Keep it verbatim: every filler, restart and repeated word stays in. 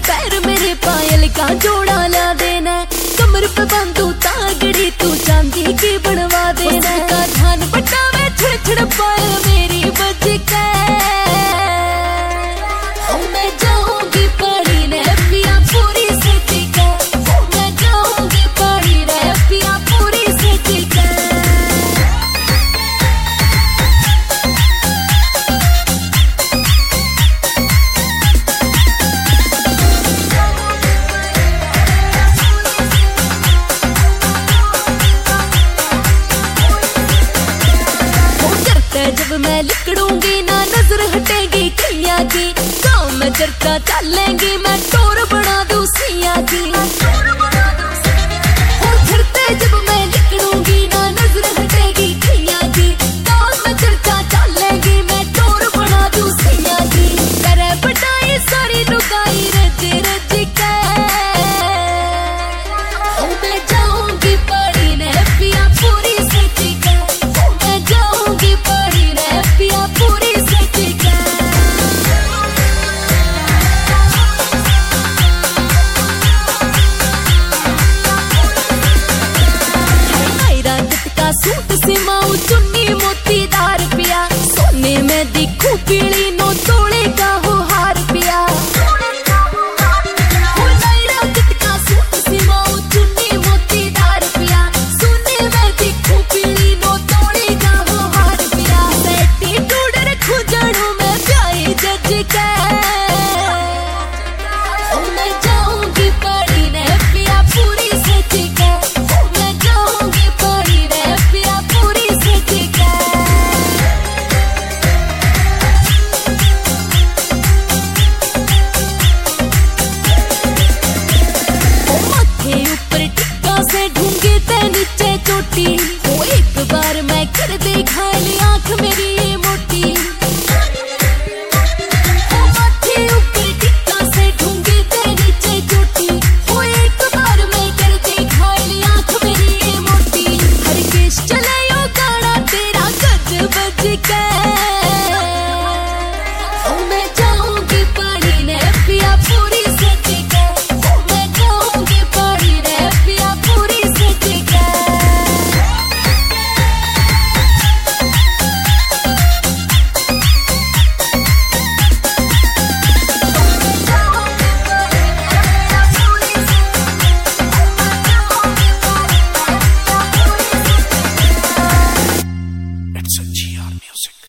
पैर मेरे पायल का जोड़ा ला देना, कमर पे बांधू तागड़ी तू चांदी की बनवा देना। का धान बटावे छिड़ छिड़ पायल मेरी बज के, मैं जाऊंगी पड़ी ने पिया पूरी सजी के, मैं जाऊंगी पड़ी ने पिया पूरी सजी के। जब मैं लिकड़ूंगी ना नजर हटेगी कैया की, गाँव में चरखा चलेंगी मैं टोर बना दूं सिया की। हो झड़ते जब